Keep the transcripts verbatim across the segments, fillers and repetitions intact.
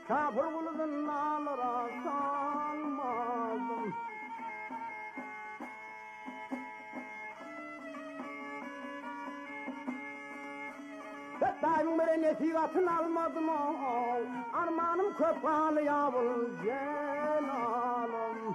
Kafir kuludan nalara salmadım. Daim bir nesihatın almadım o, armanım köp kalı yavul celalım.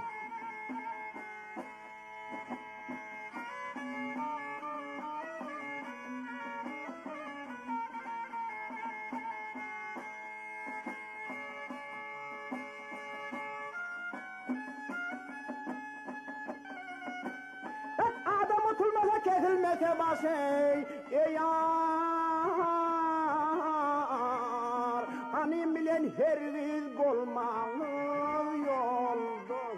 Adam atılmasa kesilmese başı, ey Hanim bilen herviz bolmalı yoldur.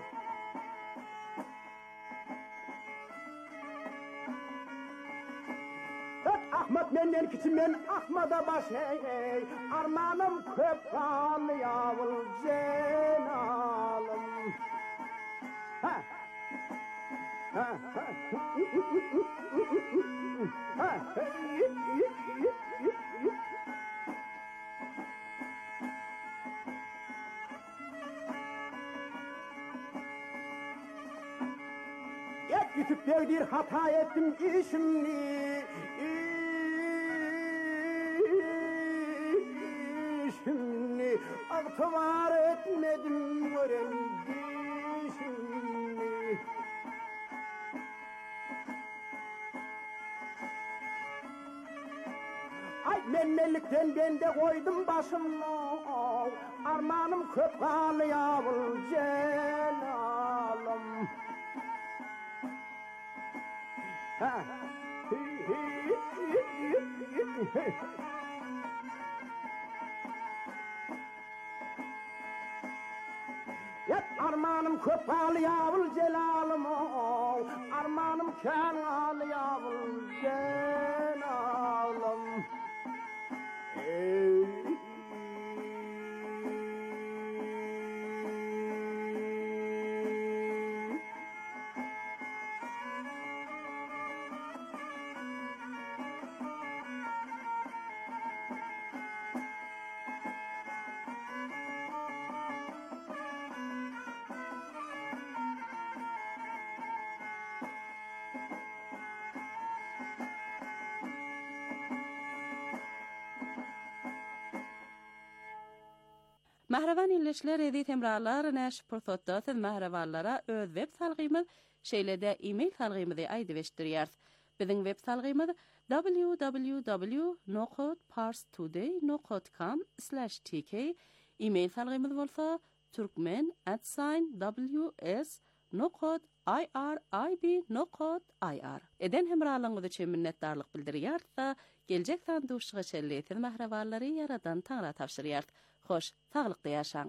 Ahmet menden kiçim ben Ahmet'a baş hey, armanım köp kalı yavul cenalım. Ha. Ha. Ha. Ha. Küçük bir hata ettim işimni, işimni, aktıvar etmedim gören işimni. Ay memmelikten ben de koydum başımı, armanım köp kalı yavul celalım. Ha. Yat armanım köp kalı yavul celalım, armanım kân kalı yavul celalım. Ey Mahravan ilişkiler edit emralar näş pursatda mahravallara öz web salgymyz şeýlede e-mail salgymyzy aýdybeşdirýär. Biziň web salgymyz w w w nokta parstoday nokta com slash t k. E-mail salgymyz bolsa turkmen at w s nokta i r i b nokta i r. Eden hemralyňyz üçin minnetdarlyk bildirýär. Geljek sanduşyga şelleýän mahrawallary yaradan taňra tapşyrýar. Hoş, sağlıklı yaşaň.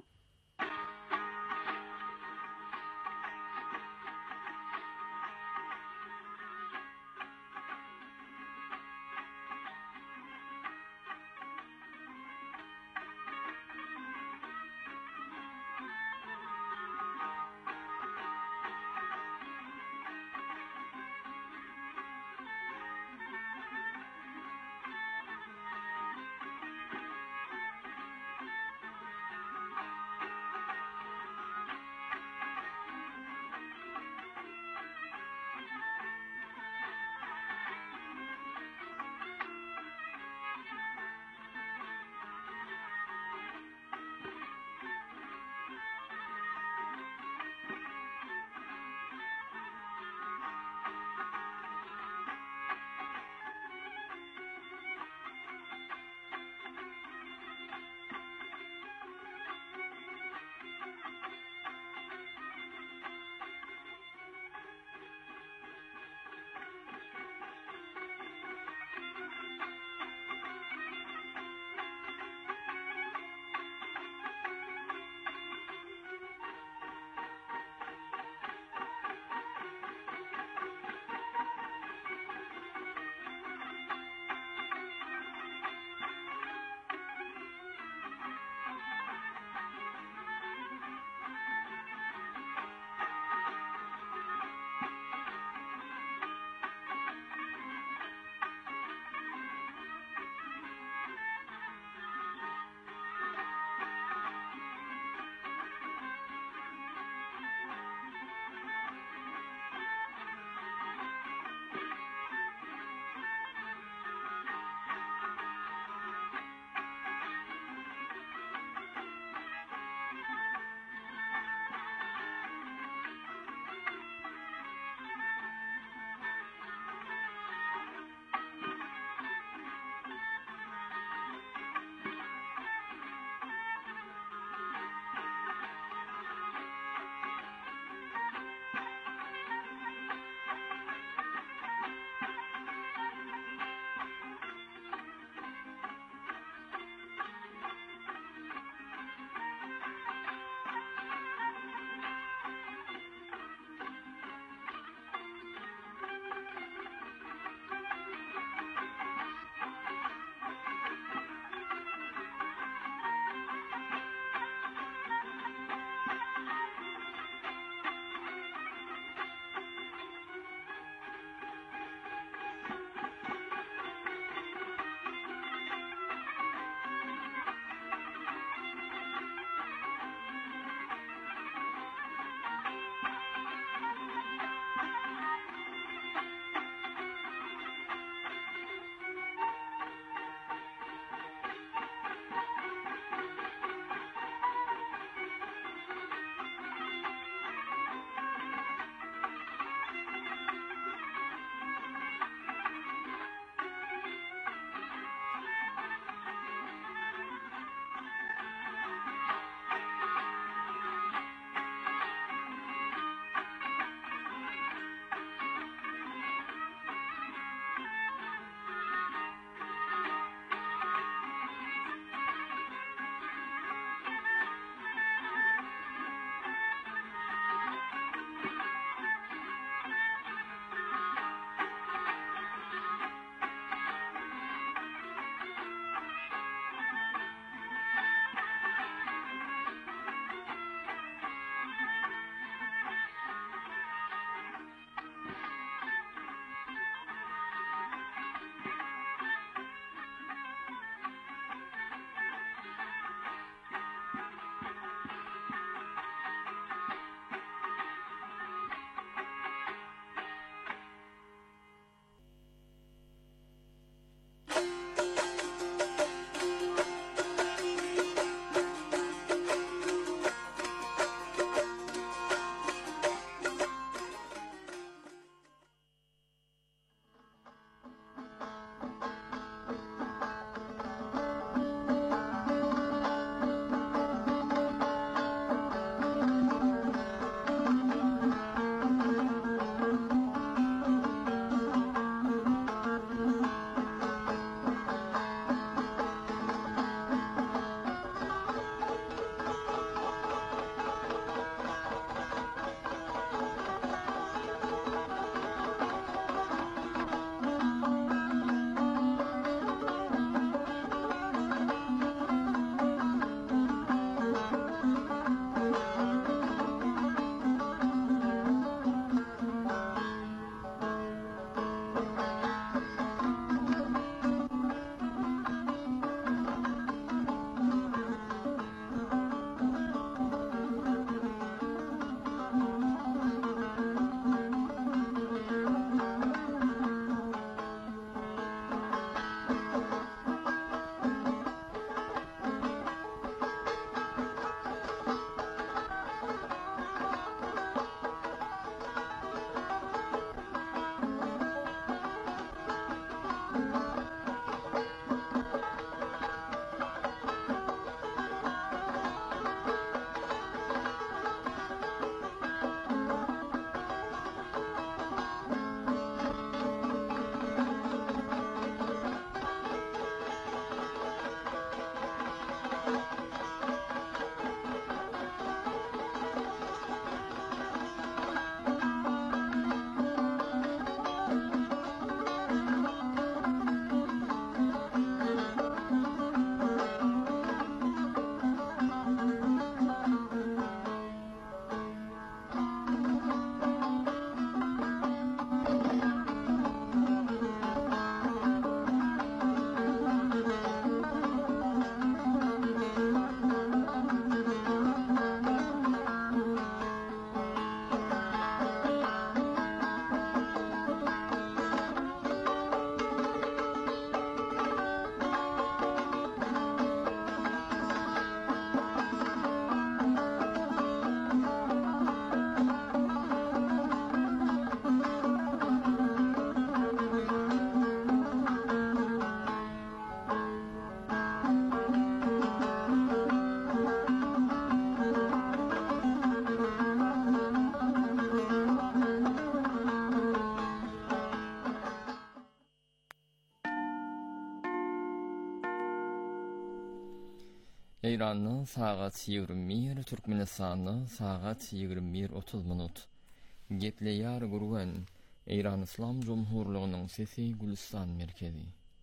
İran'ın saat yigirmi bir, Türkmenistan'ın saat yigirmi bir otuz minut. Gepleyar gurgan İran İslam Cumhurluğu'nun sesi Gülistan merkezi.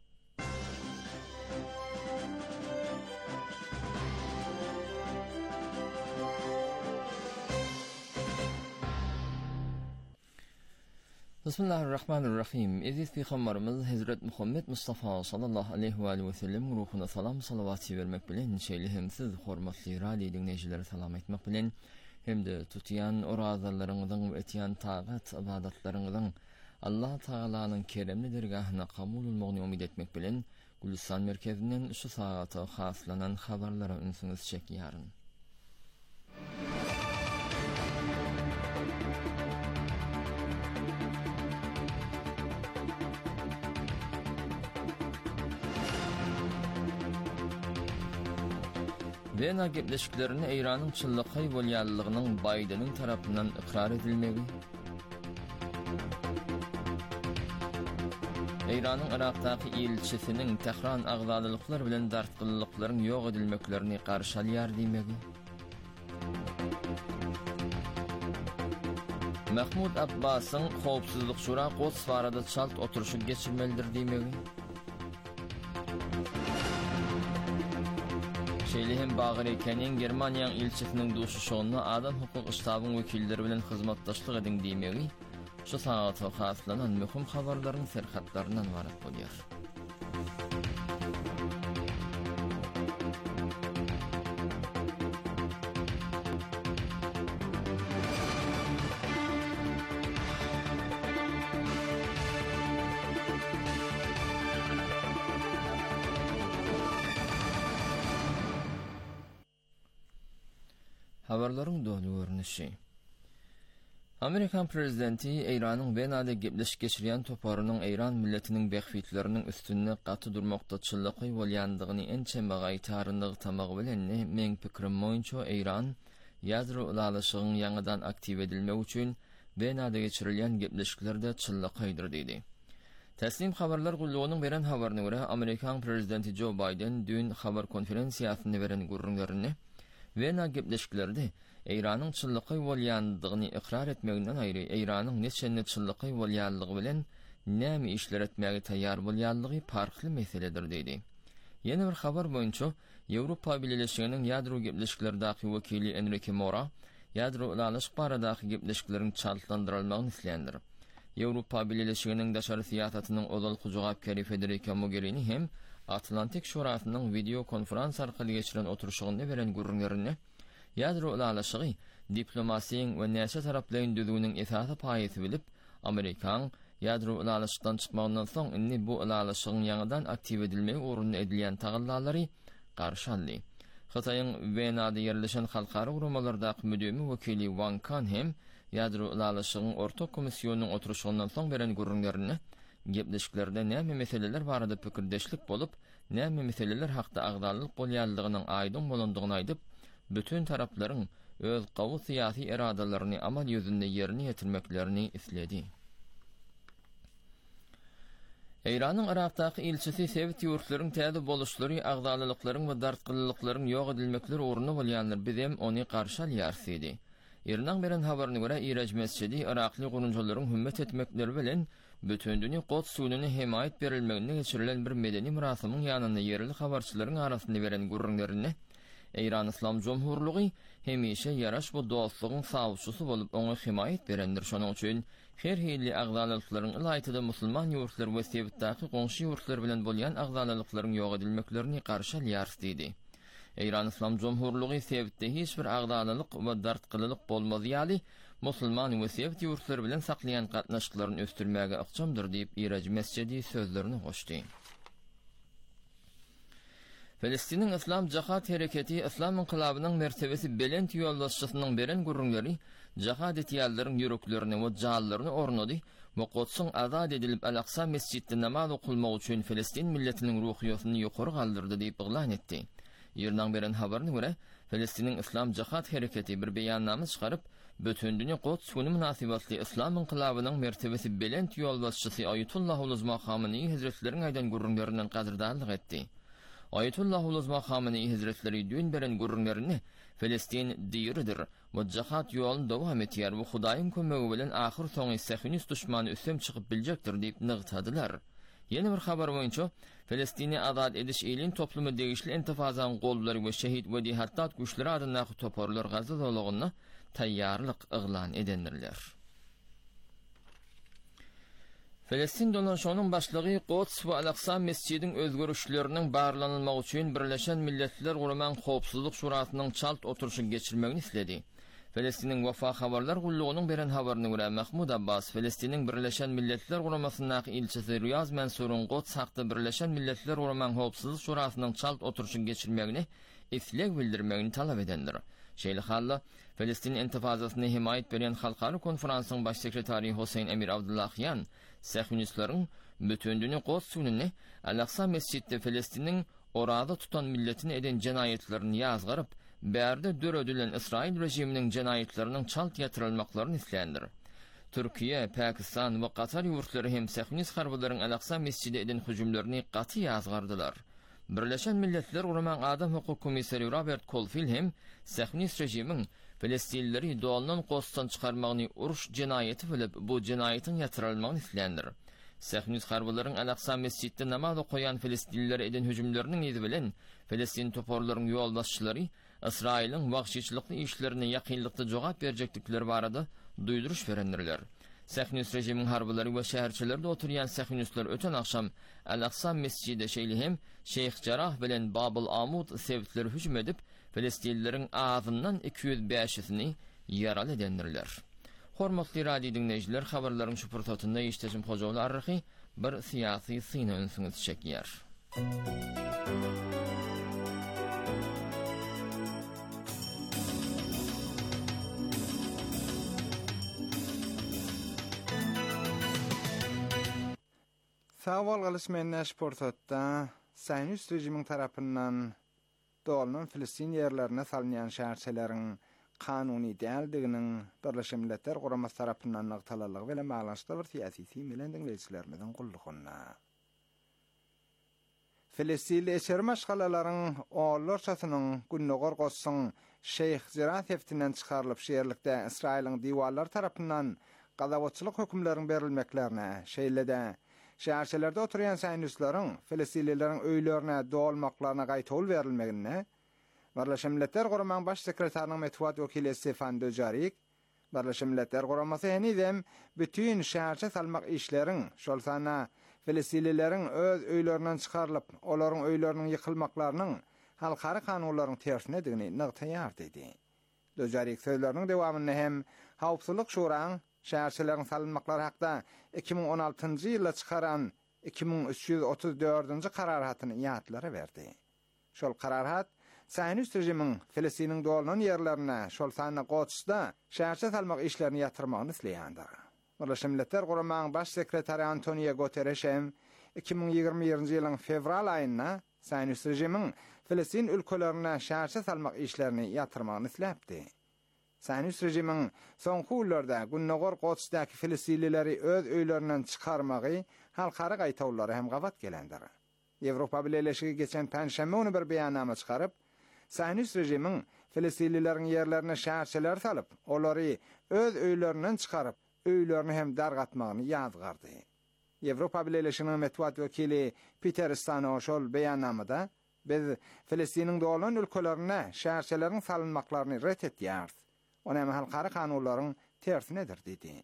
Bismillahirrahmanirrahim. Aziz Peygamberimiz Hazret Muhammed Mustafa sallallahu aleyhi ve aleyhi ve sellem ruhuna salam salavatı vermek bilen şeýle hem siz hormatly radio dinleýijileri salam etmek bilen hem de tutyan orazalarynızdan we etýän tagat ibadatlaryňyzdan Allah Taalanyň keremli dergahyna kabul bolmagyny umyt etmek bilen Gülistan merkezinden şu saata haslanan habarlara ünsüňiz çekýäryn. Vena gepleşiklerini İran'ın çıllıqay bolýanlygynyň Bidenin tarapyndan ikrar edilmegi. İran'ın Irak'daki elçisinin Tehran agzalylyklar bilen dartgyllyklaryň ýok edilmeklerini garşy alýar diýmegi. Mahmud Abbasyň Howpsuzlyk Şura Gods barada çalt oturuşy geçirmelidir diýmegi. Şeýlehem bagir eken Germaniýanyň elçisiniň duşuşygyny adam hukuk iştabynyň wekilleri bilen hyzmatdaşlyk edin diýmegi. Şu saata haslanan möhüm habarlaryň serhatlarynyň ibaret bolýar. Habarlaryň dolu görnüşi. Amerikan prezidenti İran'ın Venada gepleşik geçirýän toparynyň İran milletiniň behfitleriniň üstünde gaty durmakda çyllyky bolýandygyny ençe magaýtaryndygy tamagy bilen meň pikirim boýunça İran ýadro ulalyşygyň ýangydan aktiv edilmegi üçin Venada geçirilýän gepleşiklerde çyllykydyr diýdi. Teslim habarlar gullugynyň beren habaryna görä Amerikan prezidenti Joe Biden dün habar konferensiýasyny beren gurrunlaryny Vena gepleşiklerde İran'ın çyllyky bolýandygyny ikrar etmeginden aýry İran'ın neçende çyllyky bolýanlygy bilen näme işler etmäge taýýar bolýanlygy farkly meseledir diýdi. Ýene bir habar boýunça Ýewropa Birleşiginiň ýadro gepleşiklerindäki wekili Enrique Mora ýadro ulalyşyk baradaky gepleşikleriň çaltlandyrylmagyny isleýändir. Ýewropa Birleşiginiň daşary siýasatynyň ozal jogapkary Federica Mogherini hem Atlantik Şurasynyň video konferans arkaly geçiren oturuşygyny beren gurrunlaryny ýadro ulalyşygy diplomasiýanyň we näçe taraplaryň düzgüniň esasy paýysy bilip, Amerikan ýadro ulalyşykdan çykmagyndan soň inni bu ulalyşygyň ýangydan aktiv edilmegi uğrunda edilýän tagyllary garşy aldy. Hitaýyň Venada ýerleşen halkara guramalardaky müdürmi wekili Wang Kan hem ýadro ulalyşygyň ortak komissiýonyň oturuşygyndan soň beren gurrunlaryny gepleşiklerde näme meseleler barada pikirdeşlik bolup, näme meseleler hakda agdalyk bolýanlygynyň aýdyn bolandygyny aýdyp, bütün taraplaryň öz gawy syýasy iradalaryny amal ýüzünde ýerine ýetirmeklerini isledi. İran'ın Irak'daki elçisi Sevit ýurtlaryň täze boluşlary, agdalyklaryň we dartgyllyklaryň ýok edilmekleri uğruna bolýanlar bizem ony garşy alýar diýdi. Ýerden beren habaryna görä Iraç mescidi Irakly gurunjalaryň hümmet etmekleri bilen bütün dünýä Gods suwunyna himayet berilmegine geçirilen bir medeni murasamyň ýanyna ýerli habarçylaryň arasynda beren gurrunlaryny İran İslam Cumhurluğu hemişe yaraş bu dostluğun sağuşçusu bolup ona himayet berendir. Şonuň üçin her hilli agdalyklaryň ilaýtyda musulman ýurtlar we Sevitdäki goňşy ýurtlar bilen bolýan agdalyklaryň ýok edilmeklerini garşy alýar diýdi. İran İslam Cumhurluğu Sevitde hiç bir agdalyk we dartgyllyk bolmady ýaly musulman we Sevit ýurtlar bilen saklayan gatnaşyklaryny östürmäge ykjamdyr diýip Iraç mescidi sözlerini goşdy. Filistin'in İslam Jihad Hereketi İslam inqilabynyň mertebesi belent ýoldaşçysynyň beren gurrunlary jihad etýärleriň ýüreklerini we jallaryny ornady we Qudsyň azad edilip Al-Aqsa mescidinde namaz okulmak üçin Filistin milletiniň ruhiýatyny ýokary galdyrdy diýip iglan etdi. Ýerden beren habaryna görä Filistin'in İslam Jihad Hereketi bir beýannama çykaryp bütün dünýä Quds güni munasybatly İslam inqilabynyň mertebesi belent ýoldaşçysy Ayetullah Uluzma Khamenei Hazretleriň aýdan gurrunlarynyň gadyrdallyk etdi. Ayetullah Uluzma Khamenei Hazretleri dün beren gurrunlarini Filistin diyiridir. Vajjahat yolun devam etiyar ve Hudaýyň kömegi bilen ahir soňy Sahiyonist düşmany üstem çykyp biljekdir diýip nygtadylar. Yeni bir habar boýunça Filistini azad ediş elin toplumy degişli intifazan gollary we şehit we dihattat güýçleri adyndaky toparlar Gaza dowlagyna taýýarlyk yglan edenlerler. Filistin dolaşanyň başlygy Quds we Al-Aqsa mescidiniň özgörüşleriniň barlanylmagy üçin Birleşen Milletler Guramaň Howpsuzlyk Şurasynyň çalt oturuşy geçirmegini isledi. Filistiniň Wafa habarlar gullugynyň beren habaryna görä Mahmud Abbas Filistiniň Birleşen Milletler Guramasynyň ilçesi Riyaz Mansurun Quds hakda Birleşen Milletler Guramaň Howpsuzlyk Şurasynyň çalt oturuşy geçirmegini isleg bildirmegini talap edenler. Şeýle halla Filistin intifazasyna himayet beren halkary konferansyň baş sekretary Hüseyin Emir Abdullahyan Sahiyonistlaryň bütündüni Quds gününi Al-Aqsa mescidde Filistiniň orada tutan milletini eden jenayetlerini ýazgyryp, bärde döredilen İsrail rejiminiň jenayetleriniň çalt ýatyrylmaklaryny islendir. Türkiýe, Pakistan we Qatar ýurtlary hem Sahiyonist harbylaryň Al-Aqsa mescidine eden hüjümlerini gaty ýazgardylar. Birleşen Milletler Guramaň Adam Hukuk Komissary Robert Colville hem Sahiyonist rejimiň Filistinlileri doğalından Qudsdan çykarmagyny uruş jenayeti bilip bu jenayetin ýatyrylmagyny islendir. Sahiyonist harbylaryň Al-Aqsa mescidinde namaz okuyan Filistinlilere eden hüjümleriniň ýedi bilen Filistin toparlaryň ýol başçylary İsrail'in wagtçylykly işlerine ýakynlykda jogap berjeklikleri barada duýduruş berendirler. Sahiyonist rejimiň harbylary we şäherçilerde oturýan Sahiyonistler öten akşam Al-Aqsa mescidinde şeýle hem Şeyh Jarrah bilen Babul Amud sebitleri hüjüm edip Filistinlileriň ağzyndan iki yüz beşini ýaraly edendirler. Hormatly radio dinleýijiler, habarlaryň şu purtatynda ýeşdejim Hojaly Arryhy bir syýasy syna öňsüňiz çekýär. Sawal galysmän näşportatda Sahiyonist rejimiň tarapyndan dolanan Filistin ýerlerine salynýan şäherçileriň kanuny däldiginiň Birleşen Milletler Guramasy tarapyndan nagtalalygy bilen baglanşykda bir syýasy bilen dinleýijilerimizden gullugyna. Filistin eşermaşgalalaryň oğullarçasynyň günnogor gossyň Şeyh Jarrah heftinden çykarylyp şeýerlikde Israiliň diwarlar tarapyndan gazawatçylyk hökümläriniň berilmeklerine şeýle-de şäherçilerde oturýan Sahiyonistlaryň Filistinlileriň öýlerine dolmaklaryna gaýtol berilmegine Birleşen Milletler Guramaň baş sekretärining metbuat wekili Stefan Dujarric Birleşen Milletler Guramasy henidem bütün şäherçe salmak işleriň şol sana Filistinlileriň öz öýlerinden çykarylyp olaryň öýleriniň ýykylmaklarynyň halkary kanunlaryň tersine digini nygtaýar dedi. Dujarric sözleriniň dewamyny hem Howpsuzlyk Şurasyň şäherçileriň salynmaklary hakda iki bin on altyncı ýylda çykaran iki bin üç ýüz otuz dördünji kararhatyny ýatlara berdi. Şol kararhat Sahiyonist rejimiň Filistiniň dolanan ýerlerine şol sany Qudsda şäherçe salmak işlerini ýatyrmagyny isleýändir. Birleşen Milletler Guramaň baş sekretary Antonio Guterres hem iki bin ýygrimi birinji ýylyň fevral aýynda Sahiyonist rejimiň Filistin ülkelerine şäherçe salmak işlerini ýatyrmagyny isläpdi. Sahiyonist rejimiň soňky ýyllarda günnogor Qudsdaky Filistinlileri öz öýlerinden çykarmagy halkary gaýtawlary hem gawat gelendir. Ýewropa Birleşigi geçen Perşembe günü bir beýannama çykaryp, Sahiyonist rejimiň Filistinlileriň ýerlerine şäherçiler salyp, olary öz öýlerinden çykaryp, öýlerini hem dargatmagyny ýazgardy. Ýewropa Birleşiginiň metbuat wekili Peter Stano şol beýannamada biz Filistiniň dolanan ülkelerine şäherçileriň salynmaklaryny ret etýär. Onam halkary kanunlaryň tersinedir dedi.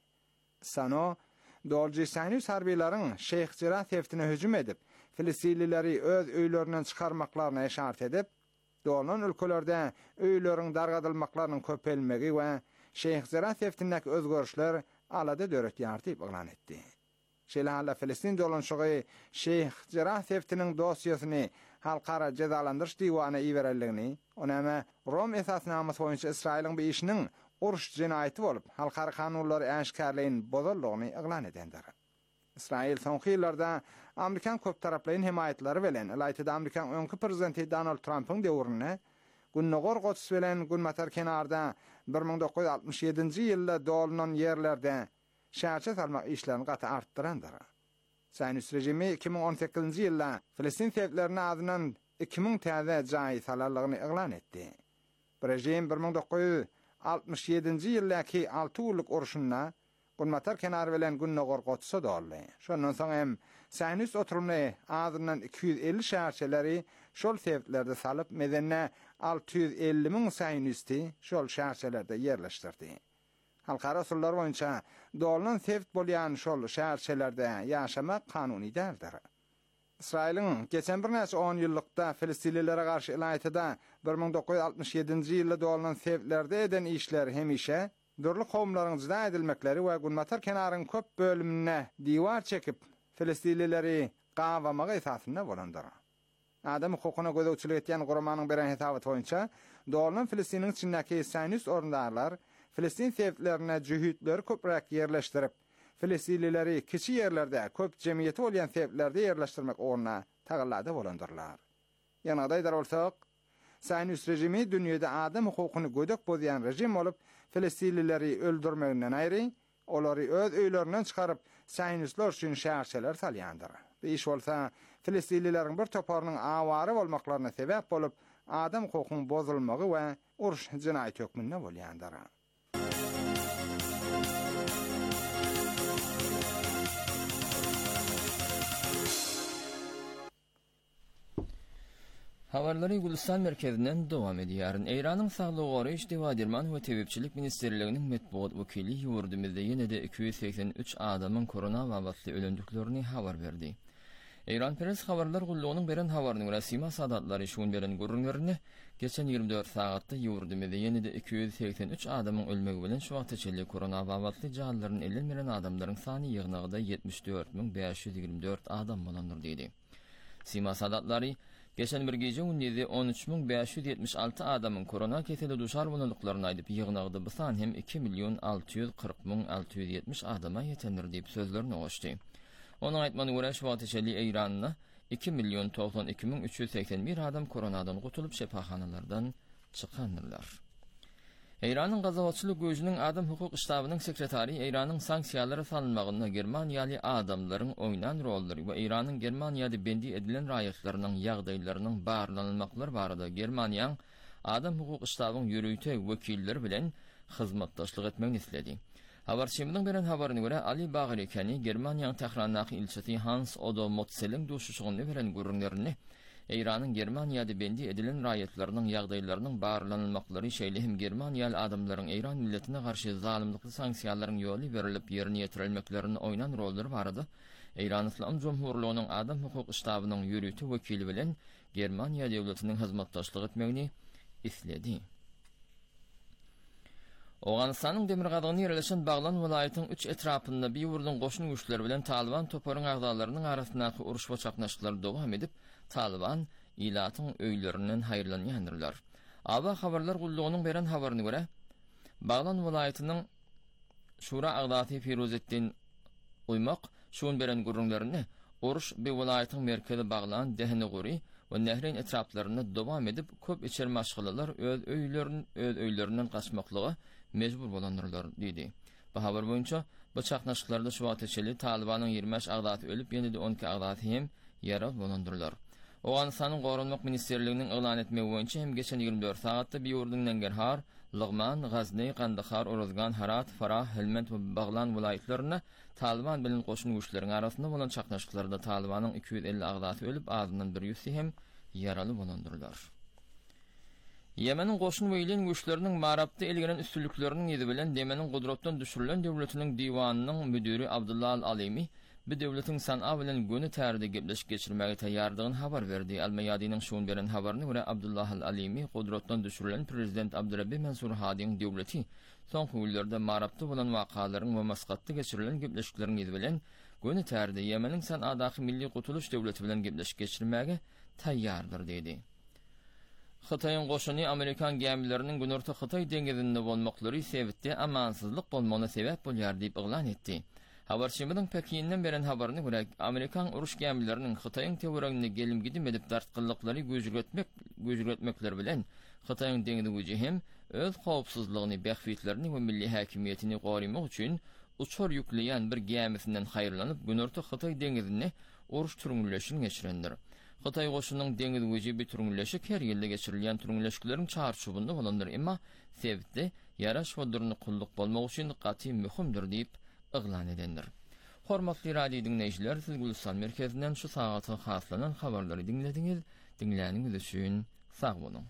Stano dolji Sahiyonist harbiýlaryň Şeyh Jarrah heftine hüjüm edip, Filistinlileri öz öýlerinden çykarmaklaryna işaret edip, dolanan ülkelerde öýleriň dargadylmaklarynyň köpelmegi we Şeyh Jarrah heftindäki özgörüşler alada döretýär diýip oglan etdi. Şeýle halla Filistin dolanşygy Şeyh Jarrah heftiniň dosýasyny halkara cezalandyryş diýwanyna iýerelligini, onama Rom esasnamasy boýunça Israiliň bir işiniň uruş jenayeti bolup, halkara kanunlary äşkarlygyny bozuldygyny eglan edendir. Israil soňky ýyllarda Amerikan köp taraplyň himayetlary bilen Elaýtyda Amerikan öňkü prezidenti Donald Trump'yň döwrüne günnogor Quds bilen Günmatar kenarda bir ming dokuz ýüz altymyş ýedinji ýylda dolanan ýerlerde şäherçe salmak işlerini gaty artdyrandyr. Sahiyonist rejimi iki bin on sekizinji ýylda Filistin sebitlerini adynan iki ming täze jaý salarlygyny eglan etdi. Rejim bir ming dokuz yüz altmış yedinji ýyldäki alty ýyllyk urşunda Gunmatar kenar bilen günne gorgatsa doldy. Şondan soň hem Saýnus oturumny azyndan iki yüz elli şäherçeleri şol sebäplerde salyp medenne alty yüz elli miň Saýnusty şol şäherçelerde ýerleşdirdi. Halkara usullar boýunça dolanan sebäp bolýan şol şäherçelerde ýaşamak kanuny däldir. İsrail'in geçen bir näçe on ýyllykda Filistinlilere garşy ilaýatyda bir ming dokuz yüz altmış yedinji ýylda dolanan sebeplerde eden işler hemişe dörli kowmlaryň jyda edilmekleri we Gunmatar kenaryň köp bölümine diwar çekip Filistinlileri gawamagy esasynda bolandyr. Adam hukukyna gözegçilik etýän Guramanyň beren hesabat boýunça dolanan Filistiniň içindäki Saýnus orundarlar Filistin sebäplerine jühütleri köprek ýerleşdirip Filistinlileri kiçi yerlerde köp jemiyeti bolýan sebeplerde ýerleşdirmek orna tagallada bolandyrlar. Ýanagdaýdar bolsak, Saýnus rejimi dünýede adam hukukyny gödek bozýan rejim bolup, Filistinlileri öldürmegden aýry, olary öz öýlerinden çykaryp Saýnuslar üçin şäherçeler salýandyr. Bu iş bolsa, Filistinlileriň bir toparynyň awary bolmaklaryna sebäp bolup, adam hukukynyň bozulmagy we uruş jinaýat hökmüne bolýandyr. Habarlary Gülistan merkezinden dowam edýär. Eýranyň Saglyk goraýyş Dewadirman we Tebipçilik ministrliginiň metbuat wekili ýurdumyzda ýene-de iki yüz seksen üç adamyň korona wagtly ölendiklerini habar berdi. Eýran press habarlar gullugynyň beren habaryny görä Sima Sadatlary şuň beren görünýärni geçen ýygrimi dört saatda ýurdumyzda ýene-de iki yüz seksen üç adamyň ölmegi bilen şu wagtçyly korona wagtly jallaryny elenmeren adamlaryň sany ýygnagyda yetmiş dört miň beş yüz ýygrimi dört adam bolandyr diýdi. Sima Sadatlary geçen bir gece on üç miň beş yüz yetmiş alty adamyň korona keseli duşar bolandyklaryny aýdyp ýygnagyda bu san hem iki milyon alty yüz kırk miň alty yüz yetmiş adama ýetendir diýip sözlerini oňuşdy. Onuň aýtmagyna görä şu wagtçyly Eýranda iki milyon doksan iki miň üç yüz seksen bir adam koronadan gutulup şepaxanalardan çykandyrlar. Eýranyň gazawatçylyk göjüniň adam hukuk iştabynyň sekretary Eýranyň sanksiýalary salynmagyna Germaniýaly adamlaryň oýnan rollary we Eýranyň Germaniýada bendi edilen raýatlarynyň ýagdaýlarynyň barlanmaklary barada Germaniýanyň adam hukuk iştabynyň ýürüýte wekilleri bilen hyzmatdaşlyk etmegini isledi. Habarçymyň beren habaryna görä Ali Bagyrykany Germaniýanyň Tehrandaky ilçesi Hans Odo Motzeliň duşuşygyny beren görünlerini Eýranyň Germaniýada bendi edilen raýatlarynyň ýagdaýlarynyň barlanmaklary şeýle hem Germaniýaly adamlaryň Eýran milletine garşy zalimlikli sanksiýalaryň ýoly berilip ýerine ýetirilmeklerini oýnan rollary barada Eýran Islam Jumhurlygynyň adam hukuk iştabynyň ýürüýte wekili bilen Germaniýa döwletiniň hyzmatdaşlyk etmegini isledi. Oğanistanyň Demirgazyny ýerleşen Baglan welaýatynyň üç etrapynda bir ýurdun goşun güýçleri bilen Taliban toparyň agdalarynyň arasyndaky uruş we çaknaşyklar dowam edip, Taliban ilatyň öýlerinden haýyrlanýandylar. Aba habarlar gullugynyň beren habaryna görä, Baglan welaýatynyň Şura agdaty Firuzettin Uymak şuň beren gurrunlaryny uruş be welaýatyň merkezi Baglan dehine guri we nährin etraplaryny dowam edip, köp içer maşgalalar öz öýlerini öz öýlerinden gaçmaklygy mejbur bolandyrylar diýdi. Bu habar boýunça bu çaknaşyklarda şu wagtçyly Talibanyň ýigirmi beş agdaty ölüp, ýene-de on iki agdaty hem ýaral bolandyrylar. Oğanistanyň Gorunmak ministrliginiň elan etmegi boýunça hem geçen ýygrimi dört saatda bir ýurdun Nangarhar, Lygman, Gazny, Gandahar, Orozgan, Harat, Farah, Helmand we Baglan welaýatlaryna Taliban bilen goşun güýçleriň arasynda bolan çaknaşyklarda Talibanyň iki yüz elli agdaty ölüp, azyndan bir yüz hem ýaraly bolandyrylar. Yemeniň goşun weýlen güýçleriniň marapda elgenen üstünlikleriniň ýedi bilen Yemeniň gudratdan düşürilen döwletiniň diwanynyň müdiri Abdullah al-Alimi bu döwletiň san'a bilen göni täride gepleşik geçirmäge taýýardygyny habar berdi. Al-Mayadiniň şuň beren habaryna görä Abdullah al-Alimi gudratdan düşürilen prezident Abdurrabbi Mansur Hadiň döwleti soňky ýylllarda marapda bolan wakalaryň we Maskatda geçirilen gepleşikleriň ýedi bilen göni täride Yemeniň san'adaky milli gutuluş döwleti bilen gepleşik geçirmäge taýýardyr dedi. Xitayň goşuny Amerikan gemileriniň günorta Xitay deňizinde bolmaklary sebäpde amansızlyk bolmagyna sebäp bolýar diýip elan etdi. Habarçymyň Pekinden beren habaryna görä, Amerikan uruş gemileriniň Xitayň teweragine gelim gidim edip dartgynlyklary göjüretmek göjüretmekler bilen Xitayň deňizi güji hem öz howpsuzlygyny, bähfitlerini we milli häkimiýetini goramak üçin uçur ýükleýän bir gemisinden haýyrlanyp günorta Xitay deňizine uruş türmüleşini geçirendir. Xitay goşunynyň deňiz wejibi türüňleşik her ýylda geçirilýän türüňleşikleriň çarşubynda bolanlar, emma sebäpde ýaraş wagtlaryny kulluk bolmak üçin gaty möhümdir diýip yglan edendir. Hormatly radio dinleýijiler, siz Gülstan merkezinden şu sagaty haslanan habarlary dinlediňiz. Dinläniňiz üçin sag boluň.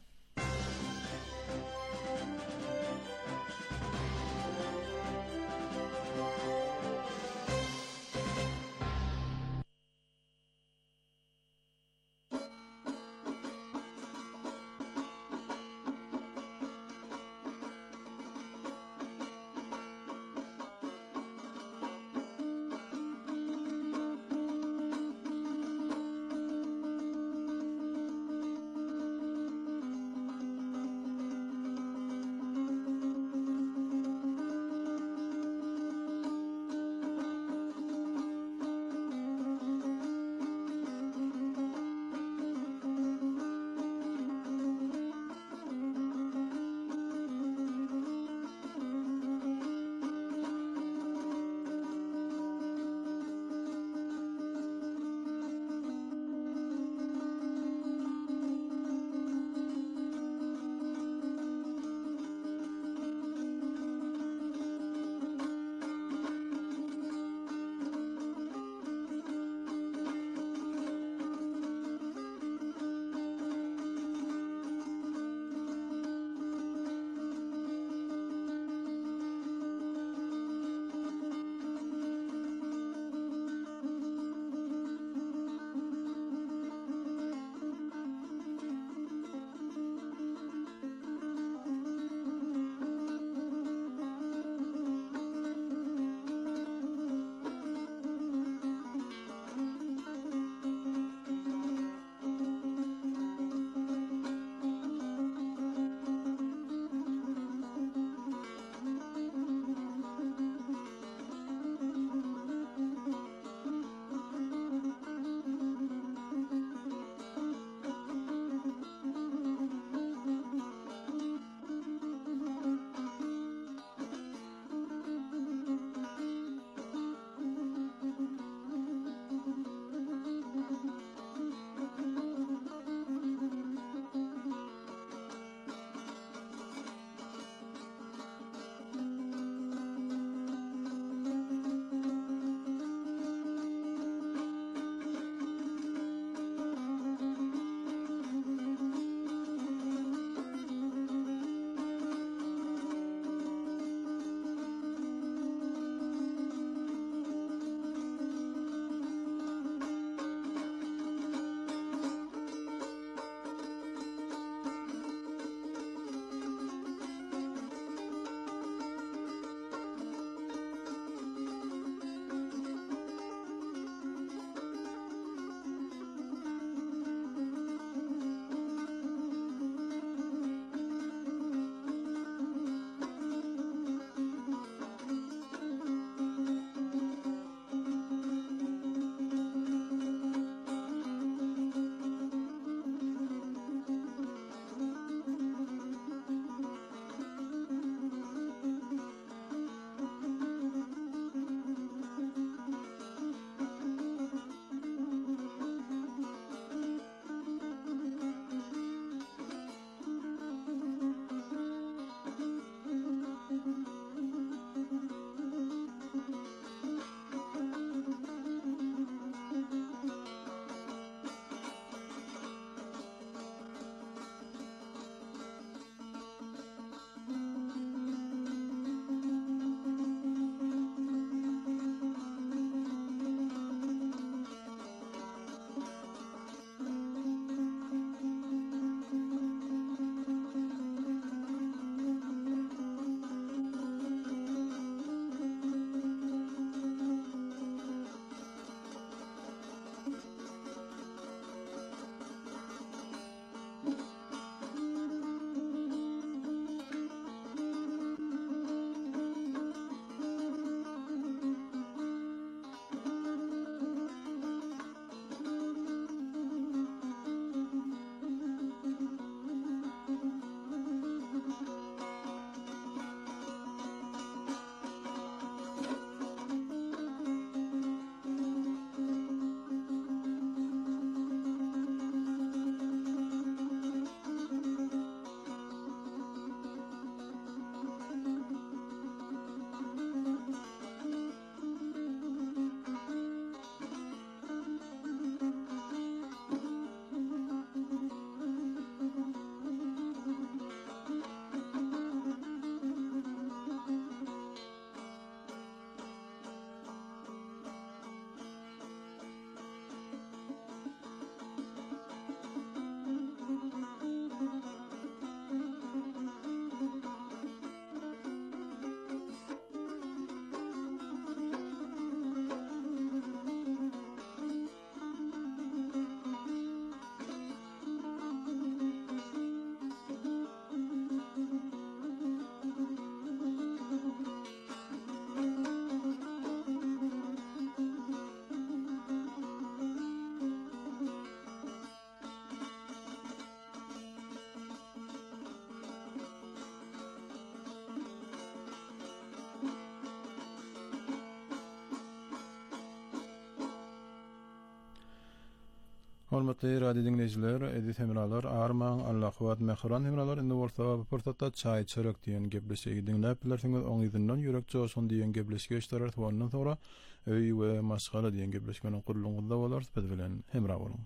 Hormatly radio dinleyijiler, edit hemralar, arman, Allah kuvat mehran hemralar indi bolsa bu portatda çay çörek diýen gepleşigi dinläp bilersiňiz, oň ýüzünden ýürek joşun diýen gepleşigi işlerer, ondan sonra öý we masgala diýen gepleşmeniň gurulňynda bolar, biz bilen hemra boluň.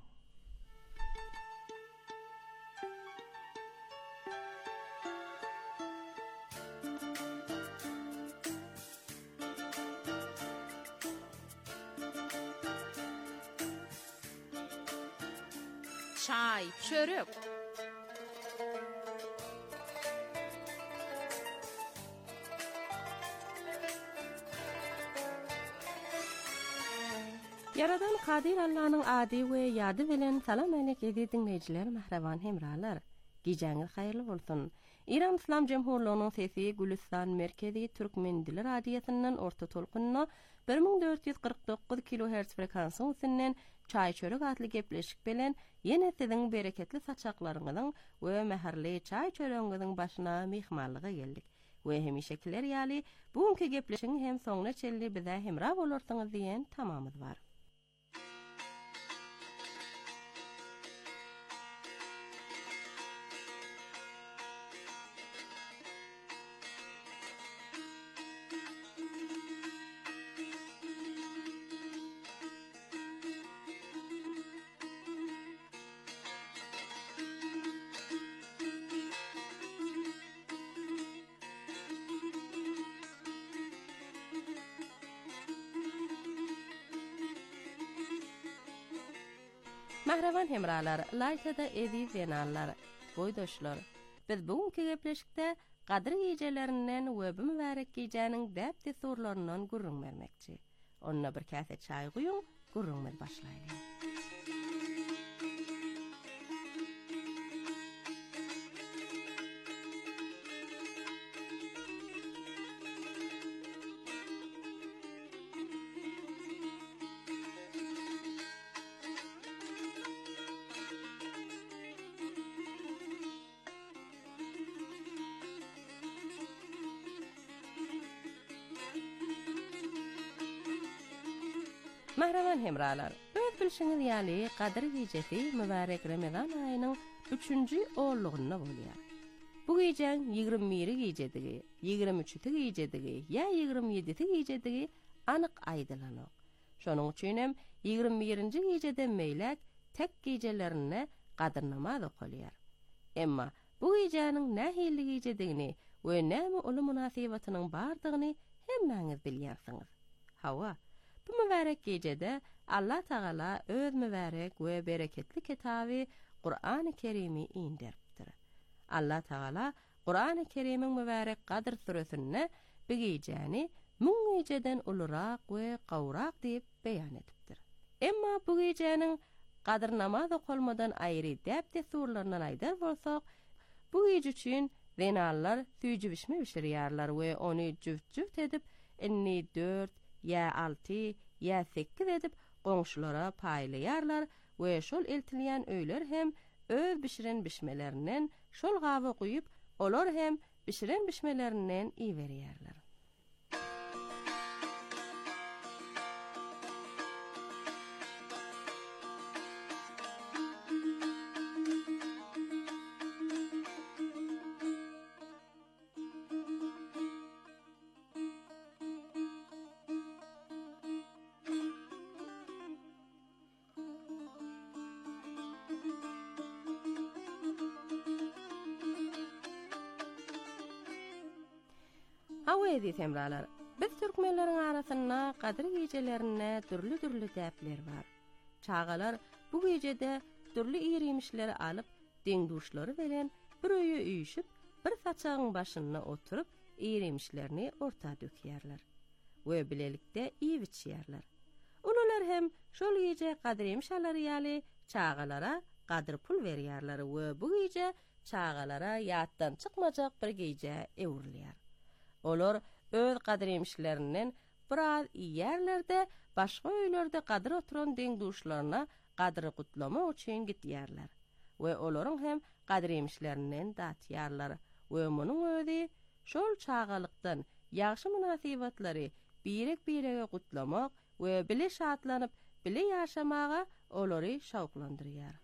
Çay, çörek. Yaradan Kadir Allah'ın adi ve yadı bilen salam alek edin mecliler mahravan hemralar. Geceniz hayırlı olsun. İran İslam Cemhurluğu'nun sesi Gülistan Merkezi Türkmen Dili Radyosu'nun orta tolkununa bir ming dört yüz kırk dokuz kilohertz frekansın üstünden çay çörek adlı gepleşik bilen yine sizin bereketli saçaklarınızın ve meherli çay çöreğinizin başına mihmallığa geldik. Ve hemişekiler yali bugünkü gepleşin hem sonuna çelli bize hemra olursanız diyen tamamız var. Mahravan hemralar, laytada edi venallar, boydoşlar. Biz bugünkü gepleşikde Kadir gecəlerinden we bu mübarek gecenin däpde sorlarından gurrun vermekçi. Onna bir kase çay guyun, gurrun ver başlayalım. Mahravan hemralar, öz bilşiňiz ýaly Kadir gecesi mübarek Ramazan aýynyň üçünji oğullugyna bolýar. Bu geceň ýygrimi biri gecedigi, ýygrimi üçi gecedigi, ýa ýygrimi ýedisi gecedigi anyk aýdylanok. Şonuň üçin hem ýygrimi birinji gecede meýlek tek gecelerine Kadir namaz okulýar. Emma bu geceniň nähili gecedigini we näme uly munasabatynyň bardygyny hemmäňiz bilýärsiňiz. Hawa bu mübarek gecede Allah Taala öz mübarek ve bereketli kitabı Kur'an-ı Kerim'i indiripdir. Allah Taala Kur'an-ı Kerim'in mübarek Kadir suresinde bu geceni mün geceden ulurak ve qawrak diýip beýan etipdir. Emma bu gecenin Kadir namaz okulmadan aýry däpde surlaryndan aýdar bolsak, bu gece üçin venallar süýjibişme bişirýärler we ony jüft-jüft edip inni dört ya altı ya sekiz edip goňşulara paýlaýarlar we şol eltilýän öýler hem öz bişiren bişmelerinden şol gawy goýup olar hem bişiren bişmelerinden iýerýärler. Awedi temralar, biz türkmenleriň arasynda Kadir gecelerine türlü-türlü däpler bar. Çağalar bu gecede türlü ýerimişleri alıp, deňduşlary beren bir öýe üýüşüp, bir saçagyň başyna oturup, ýerimişlerini orta dökýärler. We bilelikde iý biçýärler. Onular hem şol gece Kadir ýemişler ýaly çağalara Kadir pul berýärler we bu gece çağalara ýatdan çykmajak bir gece ewrilýär. Olar öz Kadir ýemişlerinden biraz ýerlerde, başga öýlerde Kadir oturan deňduşlaryna Kadir gutlamak üçin gitýärler. We olaryň hem Kadir ýemişlerinden datýarlar. We munyň özi şol çağalykdan ýaxşy munasabatlary birek-birege gutlamak we bile şatlanyp bile yaşamağa olary şawklandyrýar.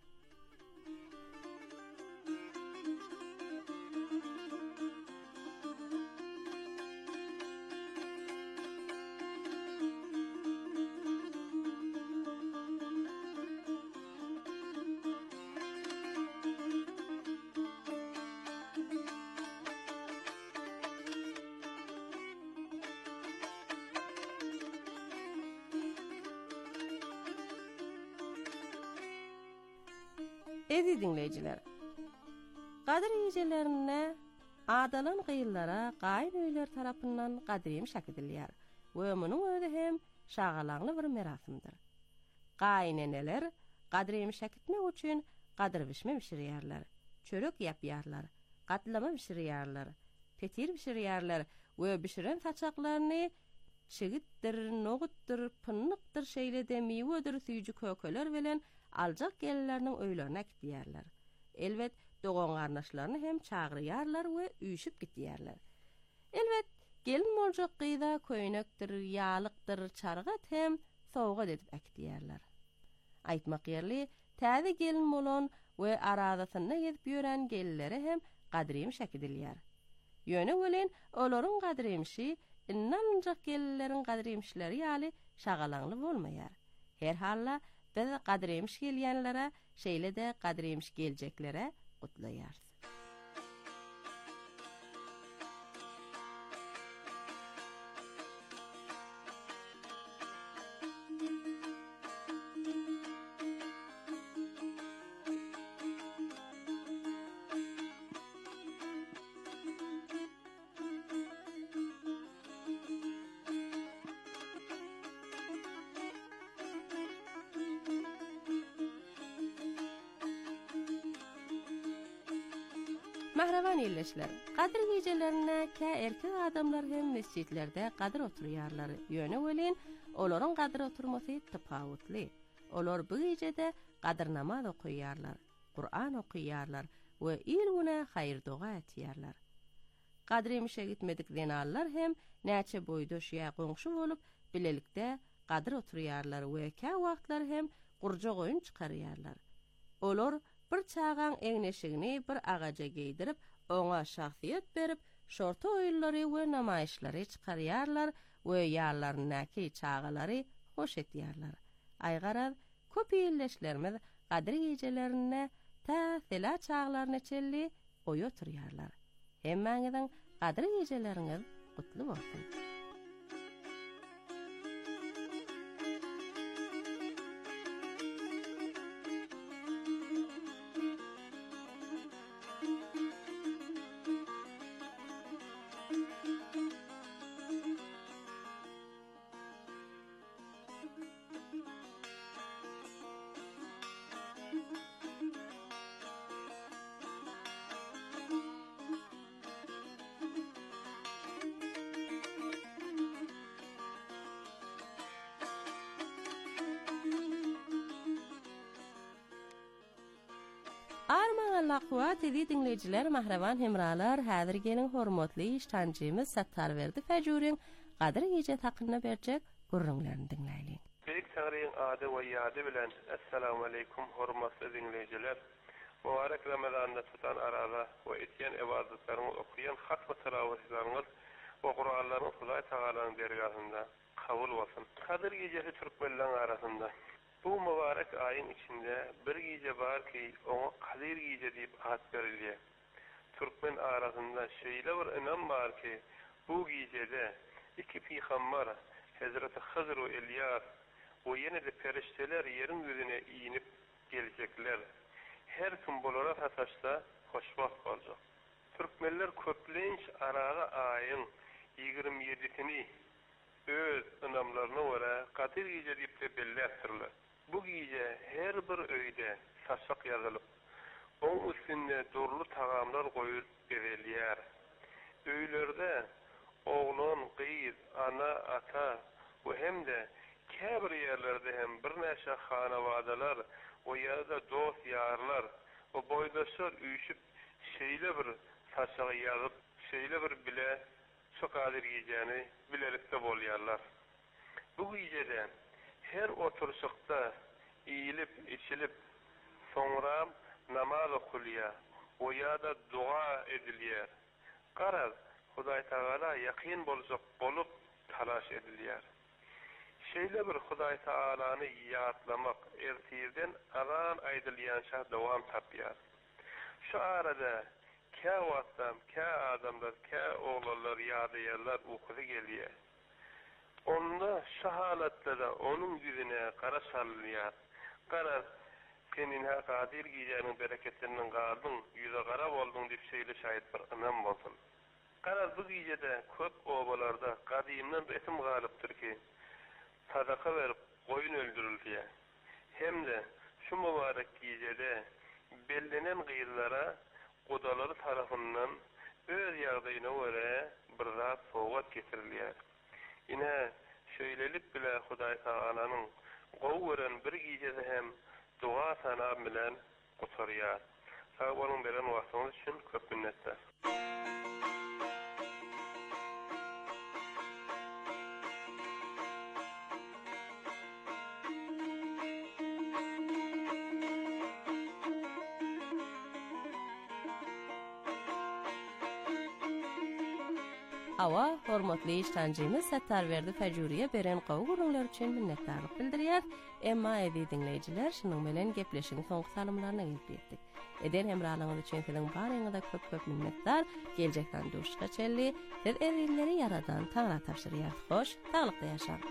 Ezi dinleyiciler, Gadir gecelerine adalan gıyıllara gaýyn öýler tarapyndan gadrym şakydylýar we munyň özi hem şagalanly bir merasymdyr. Gaýneneler gadrym şakitmek üçin gadyr bişme bişirýärler, çörek ýapýarlar, gatlama bişirýärler, petir bişirýärler we bişiren saçaklaryny çigitdir, nogutdir, pynnyqdyr şeýlede miwedir süýjü kökeler bilen aljak gelleriniň öýlerine gitýärler. Elbet dogan garnaşlaryny hem çagyrýarlar we üýşüp gitýärler. Elbet gelin boljak gyýda köýnekdir, ýalykdyr, çargat hem sowga edip äkdýärler. Aýtmak ýerli, täze gelin bolan we aradasyna ýetip ýören gelleri hem gadrym şakydylýar. Ýöne bilen olaryň gadrymşy innaljak gellerin gadrymşyları ýaly şagalanly bolmaýar. Her halla biz gadrymş gelýänlere, şeýle de gadrymş geljeklere gutlaýar. Mahravan ýerleşler, Gadir gecelerine kä erkek adamlar hem mescitlerde gadir oturýarlar. Ýöne bilen olaryň gadir oturmasy tapawutly. Olar bu gecede gadir namaz okuyarlar, Kur'an okuyarlar we il güne hayır doga etýärler. Gadrymşe gitmedik denallar hem näçe boýdoş ýa goňşy bolup bilelikde gadir oturýarlar we kä wagtlar hem gurja goýun çykarýarlar. Olar bir çağan eňneşigini bir agaja giydirip, oňa şahsiýet berip, şorta oýunlary we namaýyşlary çykarýarlar we ýarlarynyňky çağalary hoş etýärler. Aýgaraz, köp ýerleşlerimiz Gadir gecelerine ta sela çağlaryny çelli oýa oturýarlar. Hemmäňiziň Gadir geceleриňiz gutly bolsun. Arman Allah kuvat edi dinleyiciler, mahravan hemralar, häzir gelin hormatly iştancymyz Sattarberdi Fäjuriň Gadir gece takyna berjek gurrunlaryny dinläýin. Belik sagryň ady we ýady bilen assalamu aleykum hormatly dinleyiciler. Mubarak Ramazanda tutan arada we etýän ibadetlaryny okuyan hat we tilawatylaryňyz we Qur'anlaryň Hudaý Tagalaryň dergahynda kabul bolsun. Gadir gecesi türkmenler arasynda bu mübarek ayın içinde bir gece var ki ona Kadir gece deyip ad verildi. Türkmen arasında şeýle bir inam var ki bu gecede iki peygamber Hazreti Hızır ve İlyas ve yine de perişteler yerin yüzüne inip gelecekler. Her kim bolara hataşsa hoşbaht bolacak. Türkmenler köplenç araga ayın ýigirmi ýedisini öz inamlaryna göre Kadir gece deyip de belläpdirler. Bu gece her bir öýde saçak ýazylyp, oň üstünde durly tagamlar goýup berilýär. Öýlerde oğlan, gyz, ana, ata we hemde käbir ýerlerde hem bir näçe hanawadalar we ýa-da dost ýarlar we boýdaşlar üýşüp şeýle bir saçak ýazyp, şeýle bir bile şu Gadir geceni bilelikde bolýarlar. Bu gecede her oturuşukda iyilip içilip sonra namaz okulya o ya da dua ediliyer. Qaraz Hudaý Taala yakin bolacak bolup talaş ediliyer. Şeýle bir Hudaý Taalany ýatlamak ertirden aran aýdylýança dowam tapýar. Şu arada kä wagtdan kä adamlar kä oglanlar ýadyýarlar ukudy gelýär. Onda şahalatlara onun yüzüne qara sallyar. Qara senin ha qadir giýäniň bereketinden galdın, yüze qara boldun diýip şeýle şaýat bir ynam bolsun. Qara bu giýede köp obalarda gadymdan etim galypdyr ki, sadaka verip koyun öldürülýär. Hem de şu mübarek giýede bellenen gyrlara godaları tarafından öz ýagdaýyna göre bir zat sowgat getirilýär. Ine şöýlelik bile Hudaý Taalanyň gowy gören bir giýede hem dua sana bilen gutarýar. Sag bolun beren wagtyňyz üçin köp minnetler. Awa hormatly iştancymyz Sattarberdi Fajuriýe beren gowy gurullar üçin minnetdarlyk bildirýär. Emma edi dinleýijiler, şunyň bilen gepleşiň soňky salymlaryna gelip ýetdik. Eden hemralygyňyz üçin film baryňyza köp-köp minnetdar. Geljekden duruşga çelli, her erilleri yaradan Taňra tapşyrýar. Hoş, taglykda ýaşaň.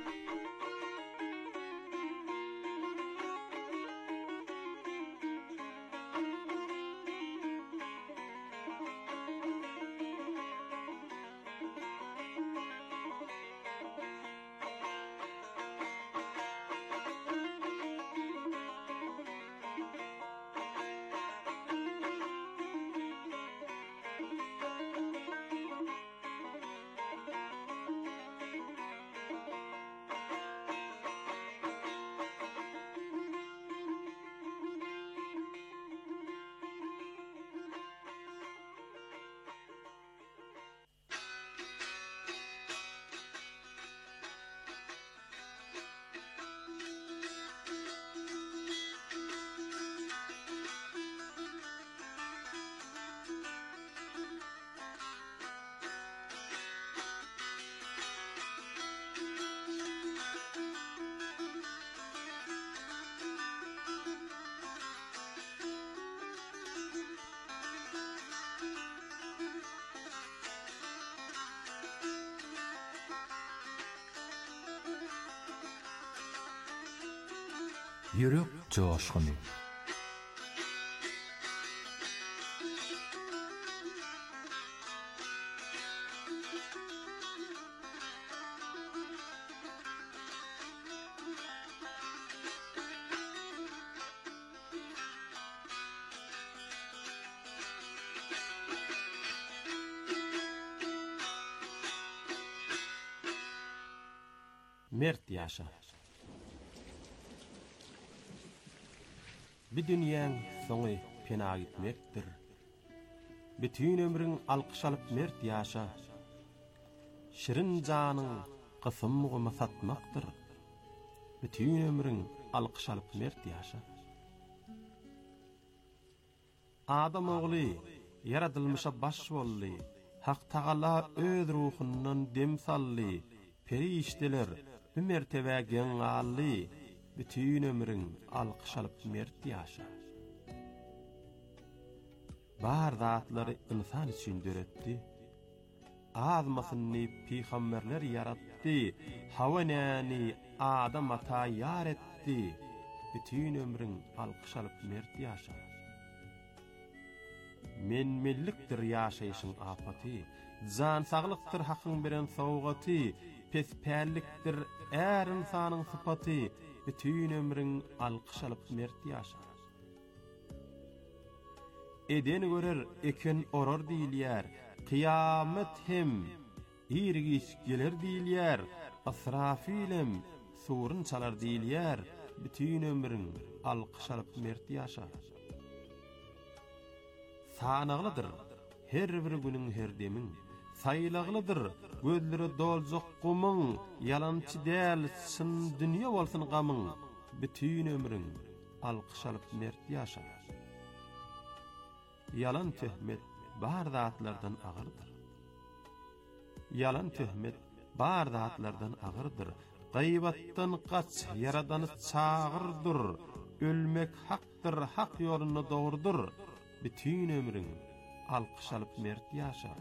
Yürek coşkuny. Mert yaşa. Bir dünýäň soňy pena gitmekdir. Bütün ömrüň alkyş alyp mert ýaşa. Şirin janyň gysymgymy satmakdyr. Bütün ömrüň alkyş alyp mert ýaşa. Adam ogly yaradylmışa baş bolly, Hak Taala öz ruhundan dem sally, perişteler bir mertebe geňally. Bütün ömrüň alkyş alyp mert ýaşa. Bar zatlary insan üçin döretdi. Azmasyny peýgamberler yaratdy. Hawanany adam ata ýar etdi. Bütün ömrüň alkyş alyp mert ýaşa. Men millikdir ýaşaýyşyň apaty, jan saglykdyr hakyň beren sowgaty, pesperlikdir är insanyň sypaty. Bütün ömrüň alkyş alyp mert ýaşa. Eden görer eken oror diýilýär. Kıyamet hem irgiş gelir diýilýär. Asrafilem surun çalar diýilýär. Bütün ömrüň alkyş alyp mert ýaşa. Sanaglydyr her bir günüň her demiň. saylaglydyr. Gözleri doljak gumyň, yalançy däl, syn dünýä bolsun gamyň. Bütün ömrüň alkyş alyp mert ýaşa. Yalan töhmet bar zatlardan agyrdyr. Yalan töhmet bar zatlardan agyrdyr. Gaybatdan kaç, yaradany çağırdyr. Ölmek hakdyr, hak ýoluny dogurdur. Bütün ömrüň alkyş alyp mert ýaşa.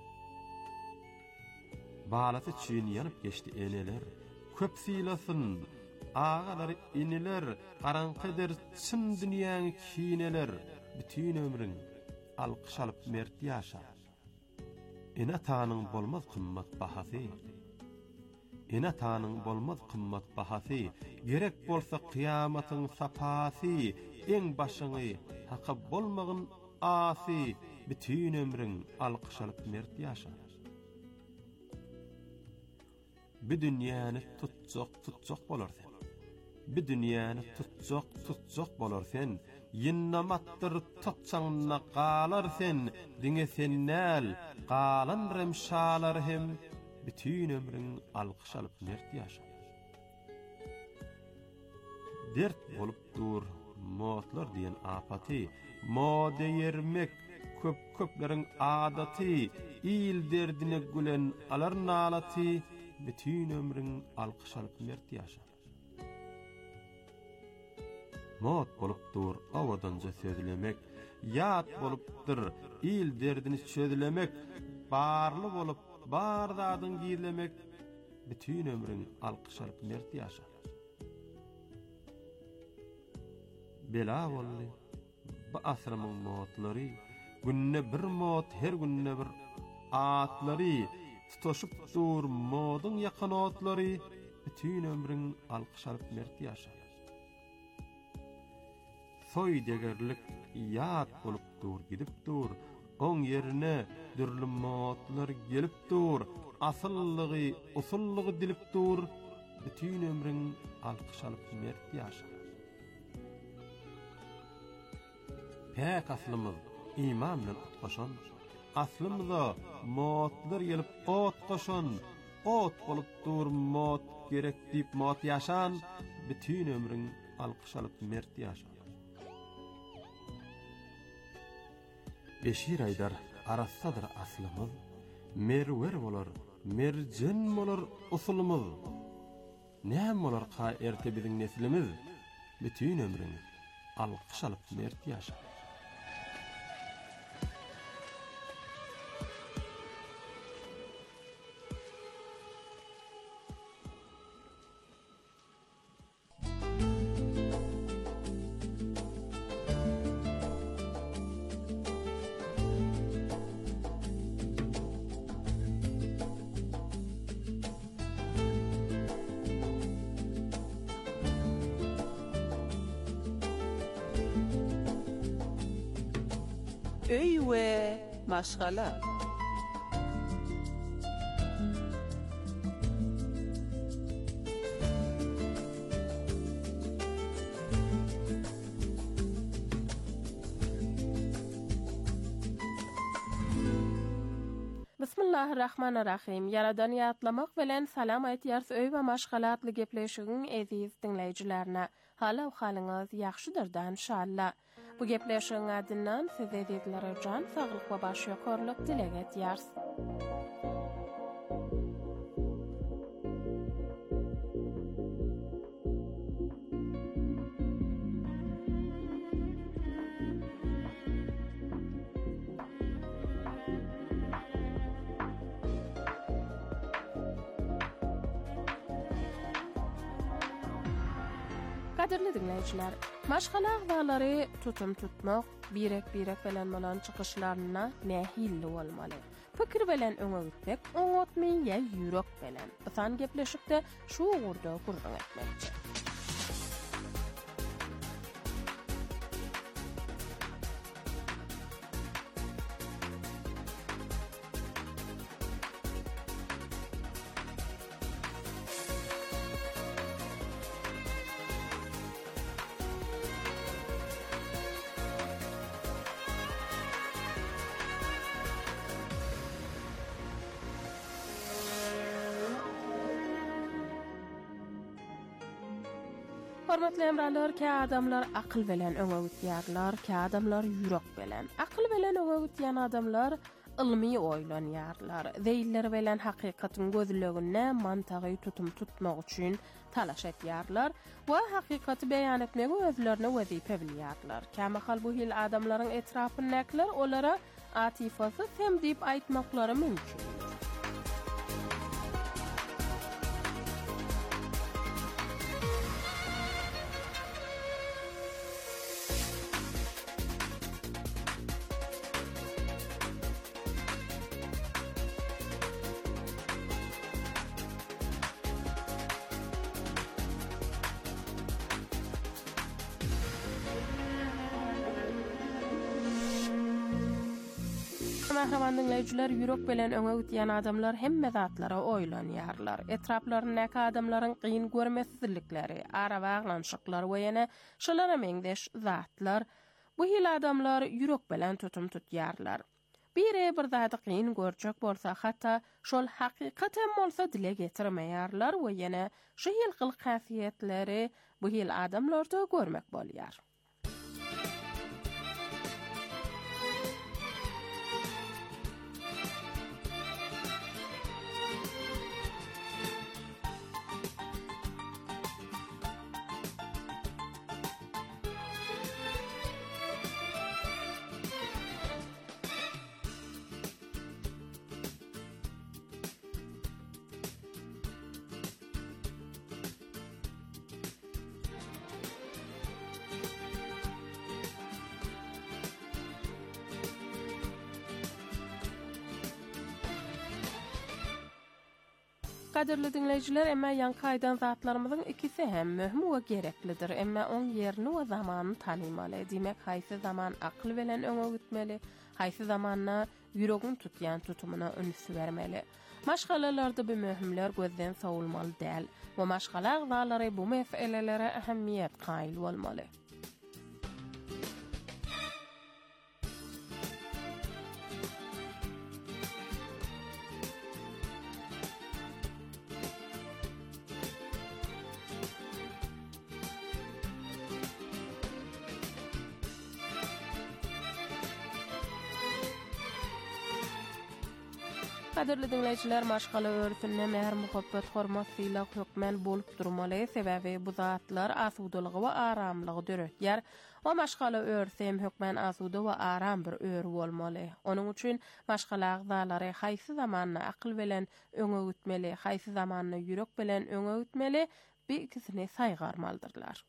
Balaty çyn ýanyp geçdi eneler. Köp filasyn, ağalar iniler, garaňkydyr çyn dünýäň kineler. Bütün ömrüň alkyş alyp mert ýaşa. Ene tanyň bolmaz kymmat bahasy. Ene tanyň bolmaz kymmat bahasy. Gerek bolsa kıyamatyň sapasy, eň başyňy haka bolmagyn asy. Bütün ömrüň alkyş alyp mert ýaşa. Bu dünýäni tutjak tutjak bolarsan. Bu dünýäni tutjak tutjak bolarsan. Yinnamatdyr tutsaňna galarsan. Diňe sen näl, galan remşalar hem bütün ömrüň alkyş alyp mert ýaşa. Dert bolup dur, motlar diýen apaty, mode yermek, köp köpleriň adaty, il derdine gülen alar nalaty, bütün ömrüň alkyş alyp mert ýaşa. Mot bolup dur, awadanca sözlemek, ýat bolupdyr, il derdini çözlemek, barly bolup bar zadyň giýlemek, bütün ömrüň alkyş alyp mert ýaşa. Bela bolly, bu asrymyň motlary, günne bir mot, her günne bir atlary, tutuşup dur modyň ýakanotlary, bütün ömrüň alkyş alyp mert ýaşa. Soy degerlik ýat bolup dur, gidip dur, oň ýerine dürli motlar gelip dur, asyllygy, usullygy dilip dur, bütün ömrüň alkyş alyp mert ýaşa. Pek aslymyz iman bilen otgaşan, aslymyza motlar gelip ot goşan, ot bolup dur mot gerek diýip mot ýaşan, bütün ömrüň alkyş alyp mert ýaşa. Beşir aydar arassadır aslymyz, merwer bolar, merjen bolar usulymyz. Näme bolar ka erte biziň neslimiz, bütün ömrüň alkyş alyp mert ýaşa. Öy we maşgala. Bismillahirrahmanirrahim. Yaradan ýatlamak bilen salam aýtýar öý we maşgalatly gepleşigiň eziz dinleýijilerine. Hala halyňyz ýaxşydyr inşallah. Bu gepleşigiň adyndan siz edizlere jan saglyk we baş ýokarlyk dilek etýärs. Kadirli dinleyijiler, maşgala agdalary tutum tutmak, birek-birek bilen bolan çykyşlaryna nähilli bolmaly. Pikir bilen öňe gitmek, oňatmy ýa ýürek bilen. San gepleşikde şu gurda gurrun etmekçi. Hormatly emralar, ki adamlar akıl bilen öňe gitýärler, ki adamlar ýürek bilen. Akıl bilen öňe gitýän adamlar ilmi oýlanýarlar. Zeýiller bilen hakykatyň gözlegine mantagy tutum tutmak üçin talaş etýärler we hakykaty beýan etmegi özlerine wezipe bilýärler. Käme hal bu hil adamlaryň etrapyndakylar olara atifasy hem diýip aýtmaklary mümkin. Mahraman dinleyijiler, ýürek bilen öňe gitýän adamlar hemme zatlara oýlanýarlar. Etraplaryndaky adamlaryň gyn görmezlikleri, arabaglanşyklary we ýene şolara meňdeş zatlar bu hil adamlar ýürek bilen tutum tutýarlar. Biri bir zady gyn görjek bolsa, hatda şol hakykatem bolsa dile getirmeýärler we ýene şu hil gyl häsiýetleri bu hil adamlarda görmek bolýar. Kadirli dinleyijiler, emma ýanky aýdan zatlarymyzyň ikisi hem möhüm we gereklidir. Emma oň ýerini we zamanyny tanymaly. Dimek, haýsy zaman akıl bilen öňe gitmeli, haýsy zamanna ýüregin tutýan tutumuna öňs bermeli. Maşgalalarda bu möhümler gözden sowulmaly däl. Bu maşgala agzalary bu meselelere ähemmiýet gaýyl bolmaly. Kadirli dinleyijiler, maşgala öwrüsinde mehr muhabbet hormat syla hökmen bolup durmaly. Sebäbi bu zatlar asudalygy we aramlygy döretýär. O maşgala öwrüsy hem hökmen asuda we aram bir öwrü bolmaly. Onuň üçin maşgala agzalary haýsy zamanna akyl bilen öňe gitmeli, haýsy zamanna ýürek bilen öňe gitmeli, bir ikisini saýgarmaldyrlar.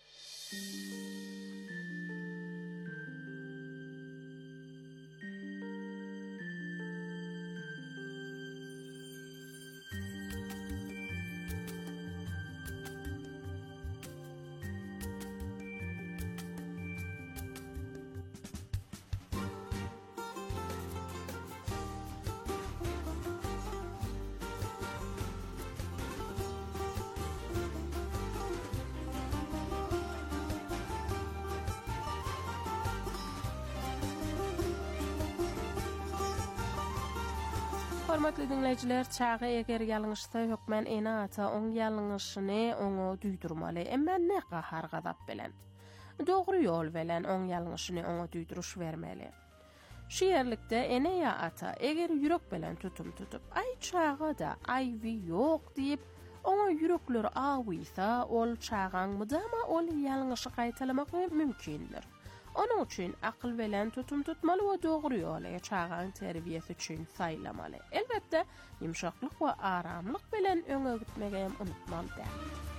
Hormatly dinleyijiler, çağa eger ýalňyşsa hökmen ene ata oň ýalňyşyny oňa duýdurmaly, emma ne gahar gadap bilen. Dogry ýol bilen oň ýalňyşyny oňa duýduruş bermeli. Şu ýerlikde ene ýa ata eger ýürek bilen tutum tutup, ay çağa da aýwy ýok diýip oňa ýürekler awysa, ol çağaň mydama ol ýalňyşy gaýtalamak mümkindir. Onun üçin akıl bilen tutum tutmaly we dogry ýola çağaň terbiýesi üçin saýlamaly. Elbetde ýumşaklyk we aramlyk bilen öňe gitmegi hem unutmaly däl.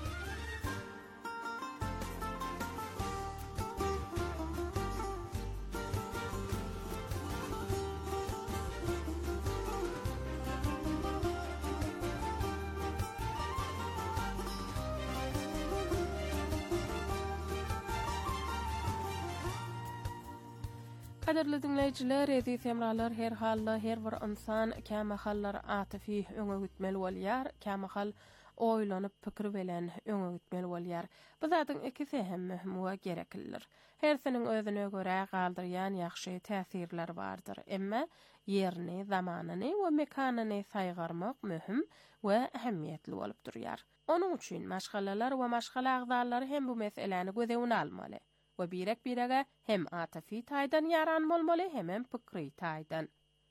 Kadirli dinleyijiler, ezi semralar her halda her bir insan käme hallar atyfy öňe gitmeli bolýar, käme hal oýlanyp pikir bilen öňe gitmeli bolýar. Bu zadyň ikisi hem möhüm we gereklidir. Hersiniň özüne görä galdyrýan ýaxşy täsirler bardyr. Emma ýerini, zamanyny we mekanyny saýgarmak möhüm we ähmiýetli bolup durýar. Onuň üçin maşgalalar we maşgala agdallary hem bu meseleni göze almaly we birek birege hem atafi taýdan ýaran bolmaly hem pikri taýdan.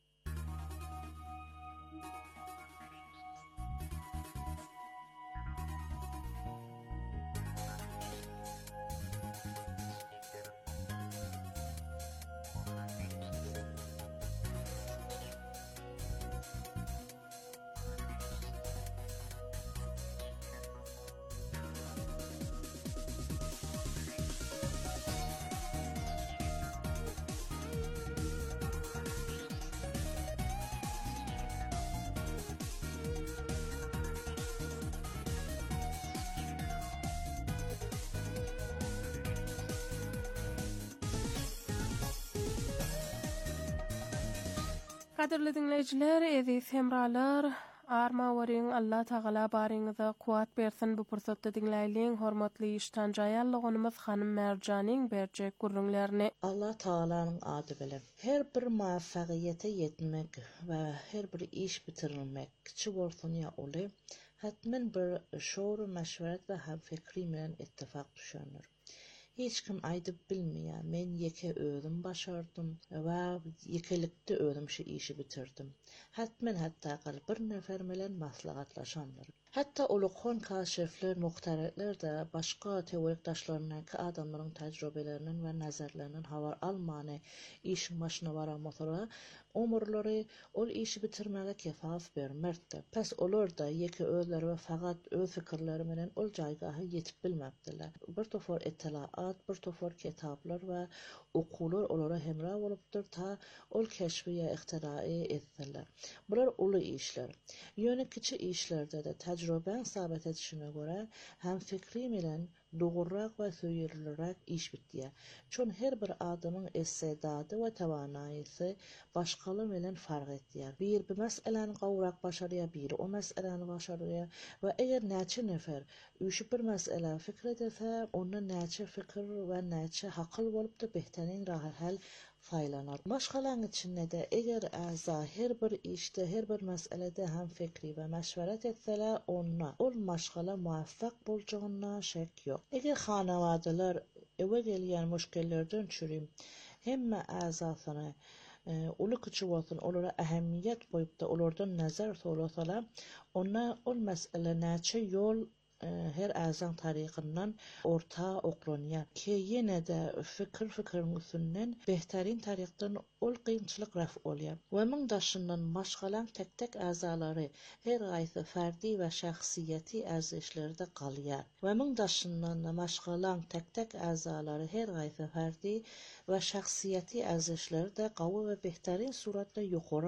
Kadirli dinleyijiler, eziz hemralar, arma waryň Allah Taala baryňyza kuwat bersin. Bu pursatda dinläýliň hormatly iştan jaýallygymyz Hanym Merjanyň berjek gurrunlaryny Allah Taalanyň ady bilen her bir muvaffagyýete ýetmek we her bir iş bitirmek kiçi bolsun ýa oly hatmen bir şour meşweret we hemfikri bilen ittifak düşenler. Hiç kim aýdyp bilmeýär. Men ýeke özüm başardym we ýekelikde özüm şu işi bitirdim. Hatmen hatta bir nefer bilen maslahatlaşanlar. Hatta ulukhan kaşifler, muhtaretler de başka teorikdaşlarynyň adamlaryň tejrübeleriniň we nazarlarynyň habar almany işin başyna baramazlara umurlary ol işi bitirmäge kefaf bermerdi. Pes olar da ýeke özleri we fagat öz fikirleri bilen ol jaýgaha ýetip bilmekdiler. Bir tofor etlaat, bir tofor kitaplar we okular olara hemra bolupdyr ta ol keşfi ýa ihtirai etdiler. Bular uly işler. Ýöne kiçi işlerde de tecrüben sabit etişine göre hem fikri bilen dogurrak we söýülirak iş bitýär. Çon her bir adamyň istedady we tawanaýysy başgalar bilen fark etýär. Bir bir meseleni gawrak başarýar, bir o meseleni başarýar we eger näçe nefer üşüp bir mesele fikir etse, onda näçe fikir we näçe hakıl bolup da behtärin rahat hal faylanar. Başgalaryň içinde de eger aza her bir işte, her bir meselede hem fikri ve meşveret etseler, onna ol maşgala muvaffak boljagyna şek ýok. Eger hanawadalar ewe gelýän müşkellerden çürüm hemme azasyny uly kiçi bolsun olara ähemmiýet goýup da olardan nazar solasalar, ona ol mesele näçe ýol her azan tarihından orta oklanýar ki ýene de fikir fikiriň üstünden behtärin tarihdan ol kynçylyk raf bolýar. We min daşyndan maşgalan tek-tek azalary her gaýsy ferdi we şahsiýeti erzişlerde galýar. We min daşyndan maşgalan tek-tek azalary her gaýsy ferdi we şahsiýeti erzişlerde gawy we behtärin suratda ýokary